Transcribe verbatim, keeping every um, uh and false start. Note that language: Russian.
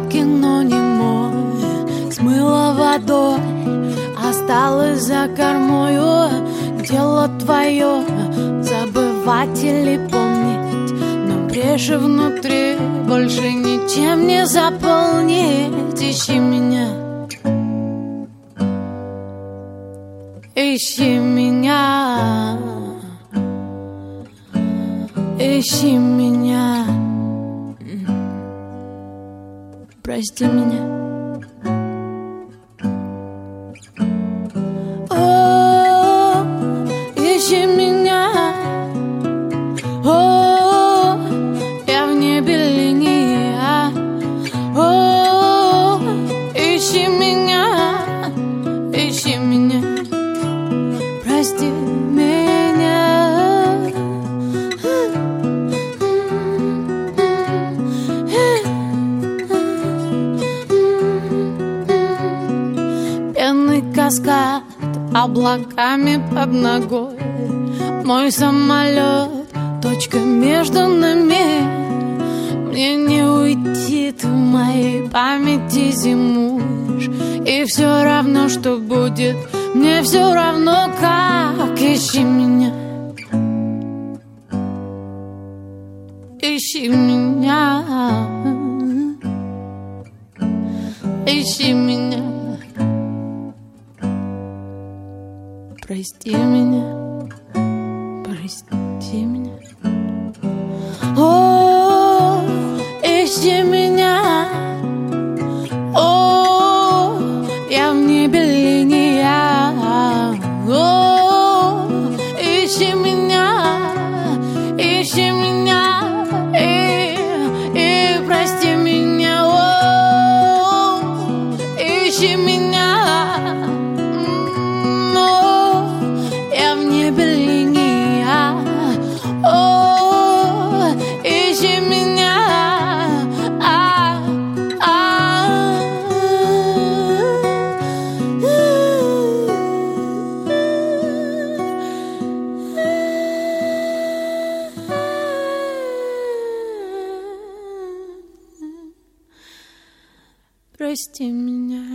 яркий, но не мой. Смыло водой, осталось за кормою. Дело твое забывать или помнить, но брешь внутри больше ничем не заполнить. Ищи меня, ищи меня, ищи меня, прости меня. О, ищи меня, о, я в небе линия. О, ищи меня, ищи меня, прости меня. Пенный каскад облаками под ногой, мой самолет, точка между нами. Мне не уйти, ты в моей памяти зимуешь, и все равно, что будет, мне все равно как. Ищи меня, ищи меня, ищи меня, прости меня, прости меня. О, ищи меня, о, я в небе линия. О, ищи меня, ищи меня, и, и прости меня. О, ищи меня, о, я в небе линия. О, ищи меня, а, а, прости меня.